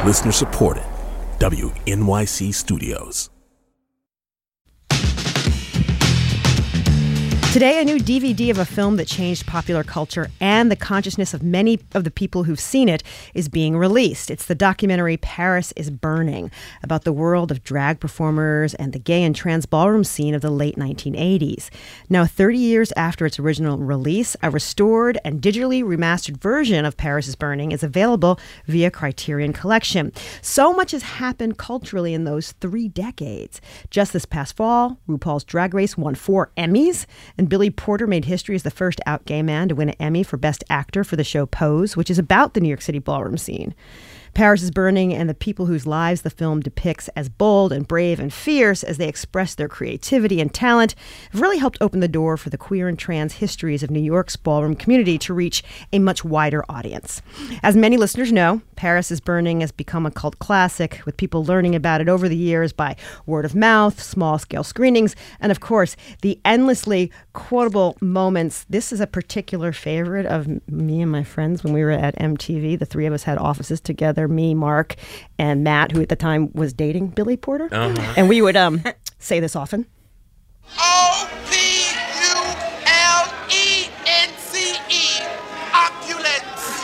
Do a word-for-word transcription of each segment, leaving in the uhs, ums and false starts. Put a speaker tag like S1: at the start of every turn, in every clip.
S1: Listener supported. W N Y C Studios.
S2: Today, a new D V D of a film that changed popular culture and the consciousness of many of the people who've seen it is being released. It's the documentary Paris is Burning, about the world of drag performers and the gay and trans ballroom scene of the late nineteen eighties. Now, thirty years after its original release, a restored and digitally remastered version of Paris is Burning is available via Criterion Collection. So much has happened culturally in those three decades. Just this past fall, RuPaul's Drag Race won four Emmys, and Billy Porter made history as the first out gay man to win an Emmy for Best Actor for the show Pose, which is about the New York City ballroom scene. Paris is Burning and the people whose lives the film depicts as bold and brave and fierce as they express their creativity and talent have really helped open the door for the queer and trans histories of New York's ballroom community to reach a much wider audience. As many listeners know, Paris is Burning has become a cult classic, with people learning about it over the years by word of mouth, small-scale screenings, and of course, the endlessly quotable moments. This is a particular favorite of me and my friends when we were at M T V. The three of us had offices together, me, Mark, and Matt, who at the time was dating Billy Porter. Uh-huh. And we would um, say this often.
S3: O P U L E N C E, opulence.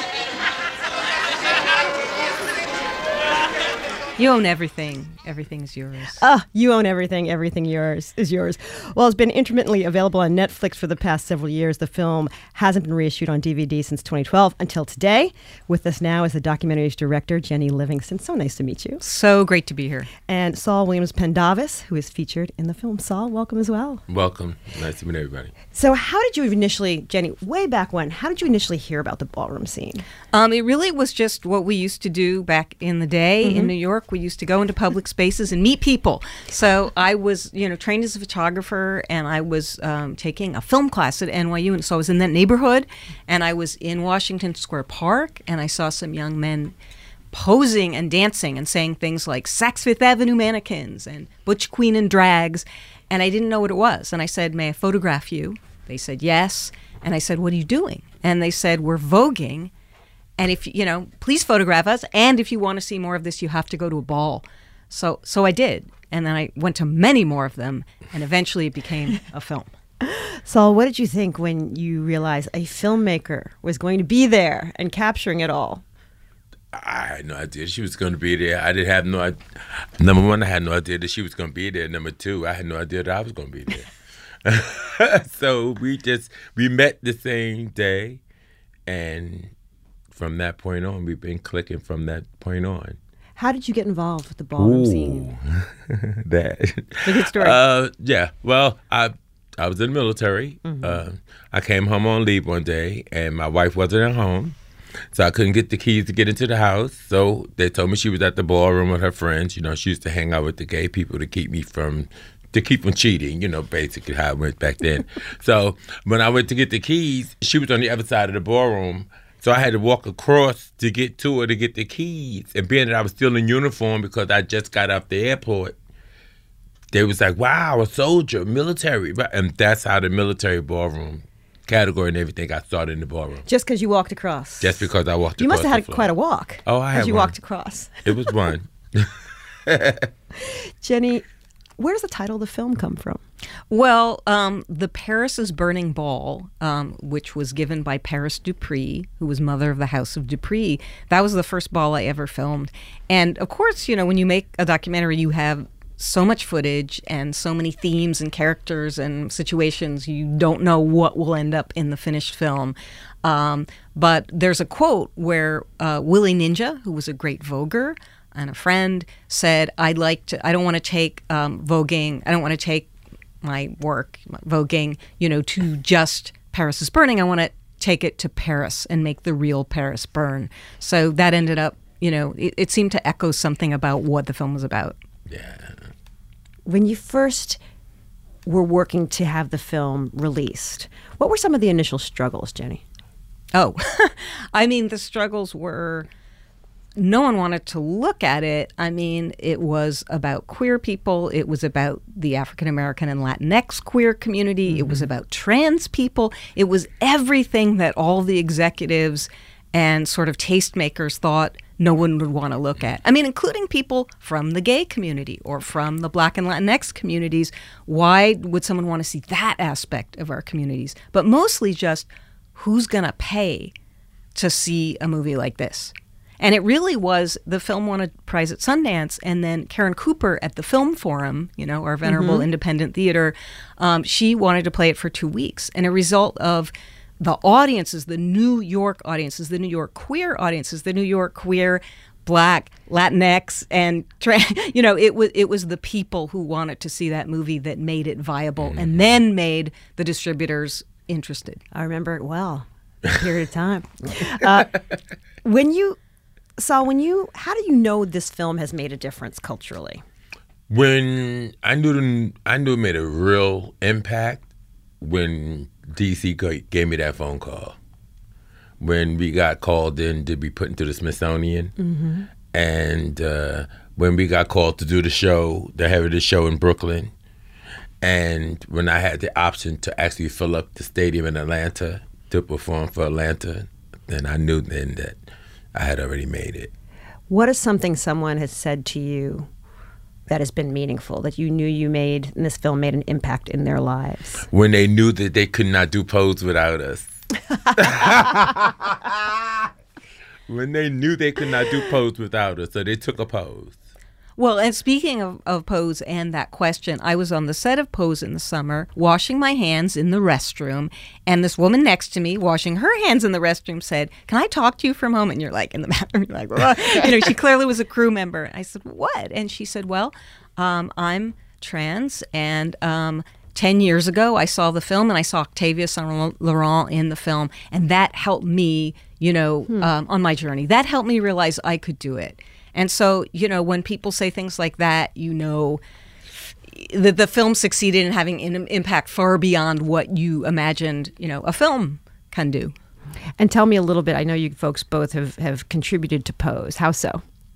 S4: You own everything. Everything's yours.
S2: Ah, you own everything. Everything yours is yours. Well, it's been intermittently available on Netflix for the past several years. The film hasn't been reissued on D V D since twenty twelve until today. With us now is the documentary's director, Jenny Livingston. So nice to meet you.
S4: So great to be here.
S2: And Saul Williams Pendavis, who is featured in the film. Saul, welcome as well.
S5: Welcome. Nice to meet everybody.
S2: So how did you initially, Jenny, way back when, how did you initially hear about the ballroom scene?
S4: Um, it really was just what we used to do back in the day mm-hmm. in New York. We used to go into public spaces and meet people. So I was, you know, trained as a photographer, and I was um, taking a film class at N Y U, and so I was in that neighborhood, and I was in Washington Square Park, and I saw some young men posing and dancing and saying things like Saks Fifth Avenue mannequins and Butch Queen and drags, and I didn't know what it was. And I said, may I photograph you? They said, yes. And I said, what are you doing? And they said, we're voguing, and if, you know, please photograph us, and if you want to see more of this, you have to go to a ball. So so I did, and then I went to many more of them, and eventually it became a film.
S2: Saul, what did you think when you realized a filmmaker was going to be there and capturing it all?
S5: I had no idea she was going to be there. I didn't have no idea. Number one, I had no idea that she was going to be there. Number two, I had no idea that I was going to be there. So we just, we met the same day, and from that point on, we've been clicking from that point on.
S2: How did you get involved with the ballroom
S5: Ooh,
S2: scene?
S5: that.
S2: It's a good story.
S5: Uh, yeah. Well, I I was in the military.
S2: Mm-hmm.
S5: Uh, I came home on leave one day, and my wife wasn't at home, so I couldn't get the keys to get into the house. So they told me she was at the ballroom with her friends. You know, she used to hang out with the gay people to keep me from to keep from cheating. You know, basically how it went back then. So when I went to get the keys, she was on the other side of the ballroom. So I had to walk across to get to her to get the keys. And being that I was still in uniform because I just got off the airport, they was like, wow, a soldier, military. And that's how the military ballroom category and everything got started in the ballroom.
S2: Just because you walked across?
S5: Just because I walked
S2: you
S5: across.
S2: You must have had
S5: floor.
S2: quite a walk.
S5: Oh, I had
S2: As you
S5: one.
S2: walked across.
S5: It was one.
S2: Jenny, where does the title of the film come from?
S4: Well, um, the Paris is Burning Ball, um, which was given by Paris Dupree, who was mother of the House of Dupree, that was the first ball I ever filmed. And of course, you know, when you make a documentary, you have so much footage and so many themes and characters and situations, you don't know what will end up in the finished film. Um, but there's a quote where uh, Willie Ninja, who was a great voguer and a friend, said, I'd like to, I don't want to take um, voguing, I don't want to take my work, my voguing, you know, to just Paris is Burning. I want to take it to Paris and make the real Paris burn. So that ended up, you know, it, it seemed to echo something about what the film was about.
S5: Yeah.
S2: When you first were working to have the film released, what were some of the initial struggles, Jenny?
S4: Oh, I mean, the struggles were, no one wanted to look at it. I mean, it was about queer people. It was about the African American and Latinx queer community. Mm-hmm. It was about trans people. It was everything that all the executives and sort of tastemakers thought no one would want to look at. I mean, including people from the gay community or from the Black and Latinx communities. Why would someone want to see that aspect of our communities? But mostly just who's going to pay to see a movie like this? And it really was, the film won a prize at Sundance, and then Karen Cooper at the Film Forum, you know, our venerable mm-hmm. independent theater, um, she wanted to play it for two weeks. And a result of the audiences, the New York audiences, the New York queer audiences, the New York queer, Black, Latinx, and you know, it was it was the people who wanted to see that movie that made it viable, mm-hmm. and then made the distributors interested.
S2: I remember it well. Period of time. Uh, when you Saul, when you, how do you know this film has made a difference culturally?
S5: When I knew the, I knew it made a real impact when D C gave me that phone call. When we got called in to be put into the Smithsonian, mm-hmm. and uh, when we got called to do the show, the head of the show in Brooklyn, and when I had the option to actually fill up the stadium in Atlanta to perform for Atlanta, then I knew then that I had already made it.
S2: What is something someone has said to you that has been meaningful, that you knew you made, and this film made an impact in their lives?
S5: When they knew that they could not do Pose without us. When they knew they could not do Pose without us, so they took a Pose.
S4: Well, and speaking of, of Pose and that question, I was on the set of Pose in the summer, washing my hands in the restroom, and this woman next to me, washing her hands in the restroom, said, "Can I talk to you for a moment?" And you're like, in the bathroom, you're like, well, you know, she clearly was a crew member. I said, "What?" And she said, "Well, um, I'm trans, and um, ten years ago, I saw the film, and I saw Octavia Saint Laurent in the film, and that helped me, you know, hmm. um, on my journey. That helped me realize I could do it." And so, you know, when people say things like that, you know that the film succeeded in having an impact far beyond what you imagined, you know, a film can do.
S2: And tell me a little bit, I know you folks both have, have contributed to Pose. How so?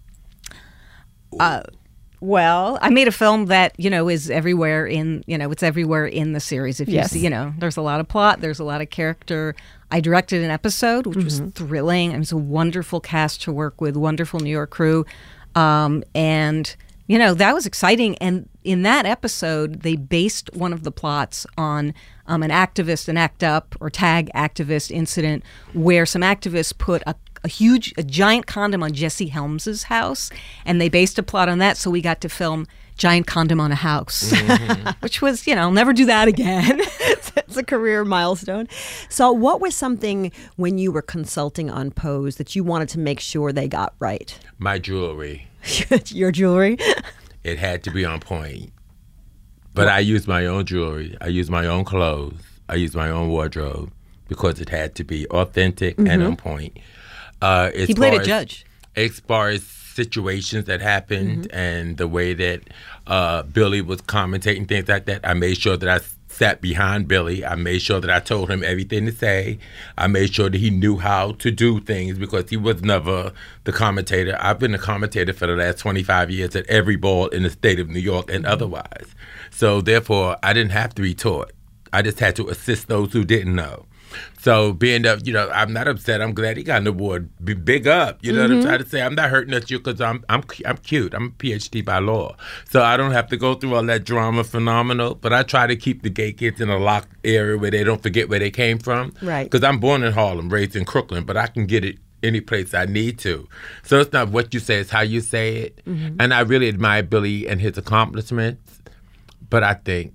S4: Uh, well, I made a film that, you know, is everywhere in, you know, it's everywhere in the series. If you
S2: yes.
S4: see, you know, there's a lot of plot, there's a lot of character. I directed an episode, which mm-hmm. was thrilling. It was a wonderful cast to work with, wonderful New York crew. Um, and, you know, that was exciting. And in that episode, they based one of the plots on um, an activist, an ACT UP or TAG activist incident where some activists put a, a huge, a giant condom on Jesse Helms's house. And they based a plot on that. So we got to film Giant Condom on a House, mm-hmm. which was, you know, I'll never do that again.
S2: It's a career milestone. So what was something when you were consulting on Pose that you wanted to make sure they got right?
S5: My jewelry.
S2: Your jewelry?
S5: It had to be on point. But I used my own jewelry. I used my own clothes. I used my own wardrobe because it had to be authentic mm-hmm. and on point. Uh,
S4: he played a judge.
S5: As far as situations that happened mm-hmm. and the way that uh, Billy was commentating things like that, I made sure that I sat behind Billy. I made sure that I told him everything to say. I made sure that he knew how to do things because he was never the commentator. I've been a commentator for the last twenty-five years at every ball in the state of New York and mm-hmm. otherwise. So therefore, I didn't have to be taught. I just had to assist those who didn't know. So being that, you know, I'm not upset. I'm glad he got an award. B- big up. You know mm-hmm. what I'm trying to say? I'm not hurting at you because I'm I'm I'm cute. I'm a P H D by law. So I don't have to go through all that drama phenomenal. But I try to keep the gay kids in a locked area where they don't forget where they came from.
S2: Right.
S5: Because I'm born in Harlem, raised in Crooklyn, but I can get it any place I need to. So it's not what you say, it's how you say it. Mm-hmm. And I really admire Billy and his accomplishments. But I think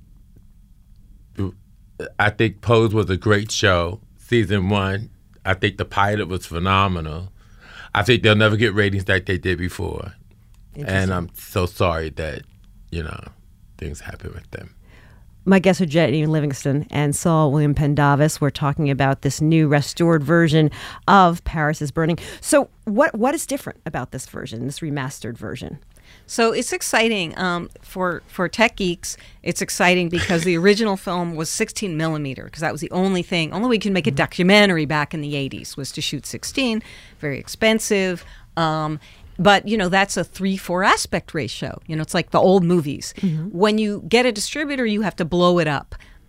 S5: I think Pose was a great show. Season one, I think the pilot was phenomenal. I think they'll never get ratings like they did before. And I'm so sorry that, you know, things happen with them.
S2: My guests are Jenny Livingston and Saul William Pendavis. We're talking about this new restored version of Paris is Burning. So what what is different about this version, this remastered version?
S4: So it's exciting um, for for tech geeks. It's exciting because the original film was sixteen millimeter because that was the only thing. Only way you could make a documentary back in the eighties was to shoot sixteen. Very expensive. Um, but you know that's a three four aspect ratio. You know it's like the old movies. Mm-hmm. When you get a distributor, you have to blow it up.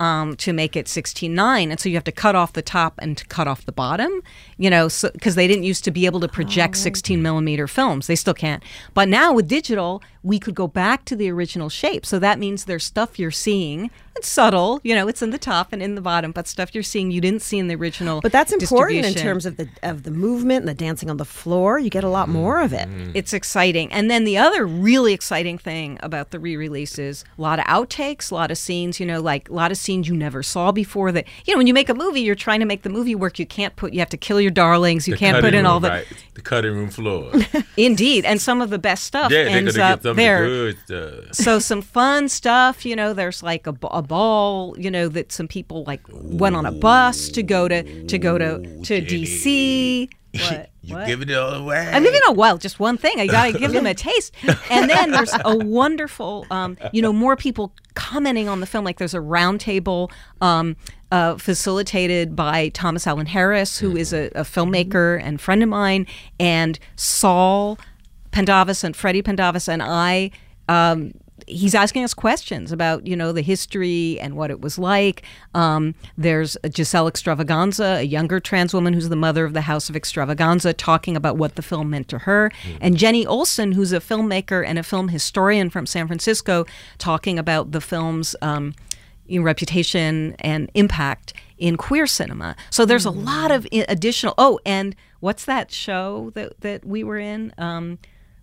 S4: um, to make it sixteen nine, and so you have to cut off the top and to cut off the bottom, you know, so because they didn't used to be able to project sixteen millimeter films. They still can't. But now with digital, we could go back to the original shape. So that means there's stuff you're seeing. It's subtle, you know, it's in the top and in the bottom, but stuff you're seeing you didn't see in the original.
S2: But that's important in
S4: distribution.
S2: terms of the of the movement and the dancing on the floor. You get a lot more of it.
S4: It's exciting. And then the other really exciting thing about the re-release is a lot of outtakes, a lot of scenes, you know, like a lot of scenes you never saw before that, you know, when you make a movie, you're trying to make the movie work. You can't put, you have to kill your darlings. You
S5: The
S4: can't put
S5: cutting
S4: in all
S5: room,
S4: the,
S5: right. the cutting room floor.
S4: indeed. And some of the best stuff
S5: Yeah, they're
S4: ends
S5: gonna
S4: up
S5: get some
S4: there.
S5: of the good stuff.
S4: So some fun stuff, you know, there's like a, b- a ball, you know, that some people like went on a bus to go to, to go to, to D C. What?
S5: You
S4: What?
S5: giving it all away.
S4: I'm giving a well, just one thing. I gotta give them a taste. And then there's a wonderful, um, you know, more people commenting on the film. Like there's a roundtable um, uh, facilitated by Thomas Allen Harris, who is a, a filmmaker and friend of mine, and Saul Pendavis and Freddie Pendavis and I. Um, He's asking us questions about, you know, the history and what it was like. Um, there's Giselle Extravaganza, a younger trans woman who's the mother of the House of Extravaganza, talking about what the film meant to her. Mm. And Jenny Olson, who's a filmmaker and a film historian from San Francisco, talking about the film's um, you know, reputation and impact in queer cinema. So there's a lot of i- additional... Oh, and what's that show that, that we were in? Um,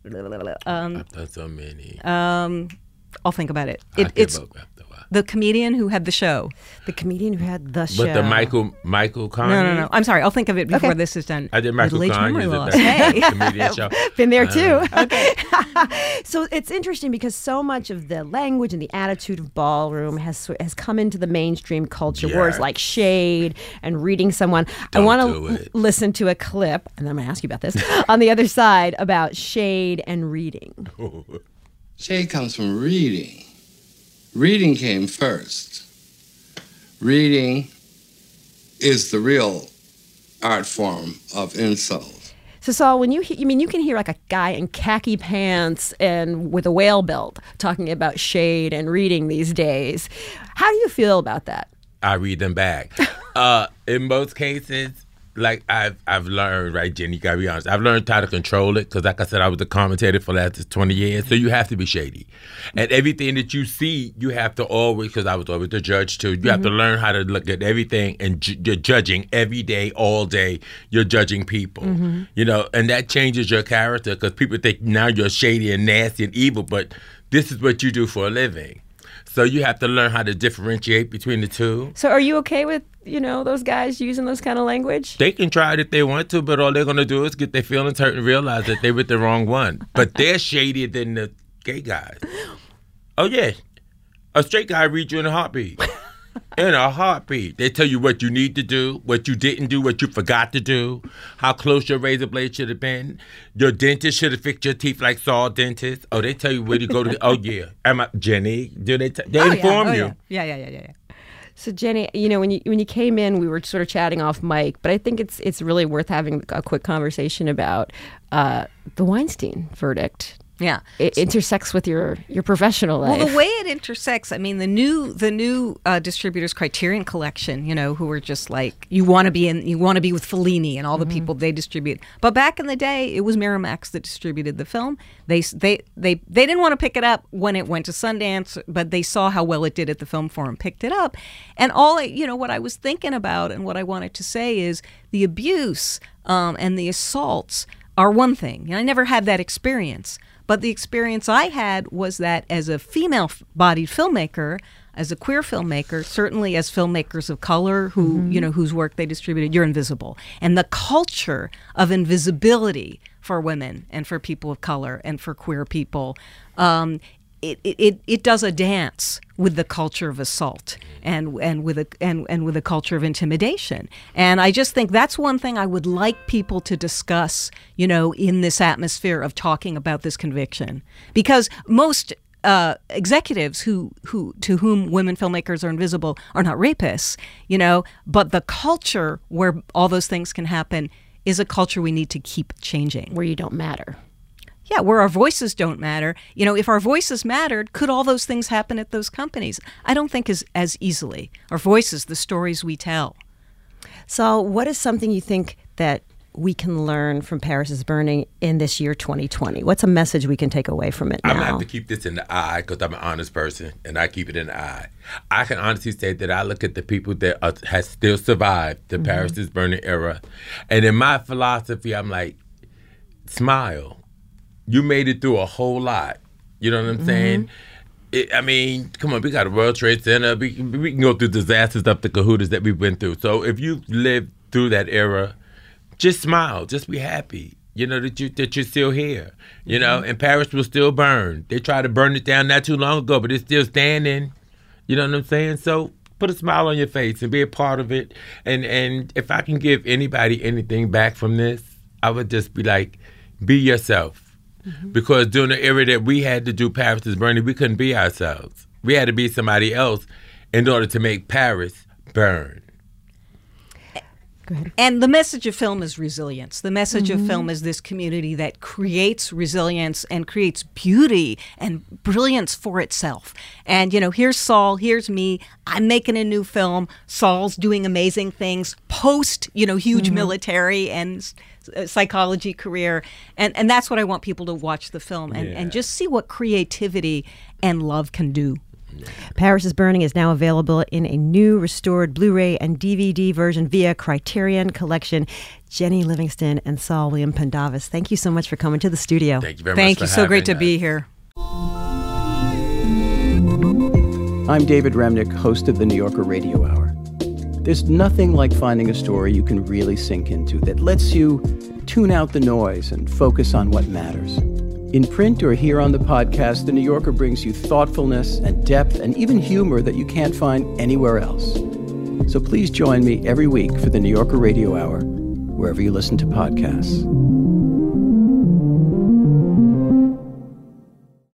S4: um,
S5: I've done so many.
S4: um, I'll think about it.
S5: I
S4: it
S5: give
S4: it's
S5: up after a while.
S4: the comedian who had the show.
S2: The comedian who had the show.
S5: But the Michael Michael Conn.
S4: No, no, no. I'm sorry. I'll think of it before
S2: Okay.
S4: this is done.
S5: I did Michael
S4: Middle-aged
S5: Conn.
S4: memory
S5: He's the
S4: loss.
S5: best
S4: Hey.
S5: comedian show.
S2: Been there too.
S5: Uh,
S2: Okay. So it's interesting because so much of the language and the attitude of ballroom has has come into the mainstream culture.
S5: Yeah.
S2: Words like shade and reading someone.
S5: Don't
S2: I want
S5: do
S2: to
S5: it.
S2: listen to a clip, and then I'm going to ask you about this on the other side about shade and reading.
S6: Shade comes from reading. Reading came first. Reading is the real art form of insult.
S2: So Saul, when you he- you mean you can hear like a guy in khaki pants and with a whale belt talking about shade and reading these days. How do you feel about that?
S5: I read them back. uh, in most cases, like I've I've learned, right, Jenny, you gotta be honest. I've learned how to control it because, like I said, I was a commentator for the last twenty years. So you have to be shady, and everything that you see, you have to always. Because I was always the judge too. You mm-hmm. have to learn how to look at everything, and ju- you're judging every day, all day. You're judging people, mm-hmm. you know, and that changes your character because people think now you're shady and nasty and evil, but this is what you do for a living. So you have to learn how to differentiate between the two.
S2: So are you okay with, you know, those guys using those kind of language?
S5: They can try it if they want to, but all they're going to do is get their feelings hurt and realize that they're with the wrong one. But they're shadier than the gay guys. Oh, yeah. A straight guy reads you in a heartbeat. In a heartbeat. They tell you what you need to do, what you didn't do, what you forgot to do, how close your razor blade should have been. Your dentist should have fixed your teeth like Saul dentist. Oh, they tell you where to go to. Oh, yeah. Am I, Jenny, do they, t- they
S4: Oh,
S5: inform
S4: yeah. Oh,
S5: you.
S4: Yeah, yeah, yeah, yeah, yeah.
S2: So Jenny, you know, when you when you came in, we were sort of chatting off mic, but I think it's it's really worth having a quick conversation about uh, the Weinstein verdict.
S4: Yeah.
S2: It intersects with your, your professional life.
S4: Well, the way it intersects, I mean, the new the new uh, distributors Criterion Collection, you know, who are just like you want to be in, you want to be with Fellini and all the mm-hmm. people they distribute. But back in the day, it was Miramax that distributed the film. They they they they didn't want to pick it up when it went to Sundance, but they saw how well it did at the Film Forum, picked it up, and all I, you know what I was thinking about and what I wanted to say is the abuse um, and the assaults are one thing. And I never had that experience. But the experience I had was that as a female-bodied filmmaker, as a queer filmmaker, certainly as filmmakers of color who, mm-hmm. you know, whose work they distributed, you're invisible. And the culture of invisibility for women and for people of color and for queer people, um, it, it it does a dance with the culture of assault and and with a and, and with a culture of intimidation. And I just think that's one thing I would like people to discuss, you know, in this atmosphere of talking about this conviction. Because most uh, executives who, who to whom women filmmakers are invisible are not rapists, you know, but the culture where all those things can happen is a culture we need to keep changing.
S2: Where you don't matter.
S4: yeah, where our voices don't matter. You know, if our voices mattered, could all those things happen at those companies? I don't think as, as easily. Our voices, the stories we tell.
S2: So what is something you think that we can learn from Paris is Burning in this year twenty twenty? What's a message we can take away from it now?
S5: I'm going to have to keep this in the eye because I'm an honest person, and I keep it in the eye. I can honestly say that I look at the people that are, has still survived the mm-hmm. Paris is Burning era, and in my philosophy, I'm like, smile. You made it through a whole lot. You know what I'm mm-hmm. saying? It, I mean, come on, we got a World Trade Center. We, we can go through disasters up the cahootas that we went through. So if you lived through that era, just smile, just be happy, you know, that, you, that you're still here, you mm-hmm. know, and Paris will still burn. They tried to burn it down not too long ago, but it's still standing, you know what I'm saying? So put a smile on your face and be a part of it. And, and if I can give anybody anything back from this, I would just be like, be yourself. Mm-hmm. Because during the era that we had to do Paris is Burning, we couldn't be ourselves. We had to be somebody else in order to make Paris burn.
S4: And the message of film is resilience. The message mm-hmm. of film is this community that creates resilience and creates beauty and brilliance for itself. And, you know, here's Saul, here's me. I'm making a new film. Saul's doing amazing things post, you know, huge mm-hmm. military and psychology career. And and that's what I want people to watch the film and, yeah. and just see what creativity and love can do.
S2: Paris is Burning is now available in a new restored Blu-ray and D V D version via Criterion Collection. Jenny Livingston and Saul William Pendavis, thank you so much for coming to the studio.
S5: Thank you very
S4: Thank
S5: much.
S4: Thank you. So great to us. be here.
S7: I'm David Remnick, host of the New Yorker Radio Hour. There's nothing like finding a story you can really sink into that lets you tune out the noise and focus on what matters. In print or here on the podcast, The New Yorker brings you thoughtfulness and depth and even humor that you can't find anywhere else. So please join me every week for The New Yorker Radio Hour, wherever you listen to podcasts.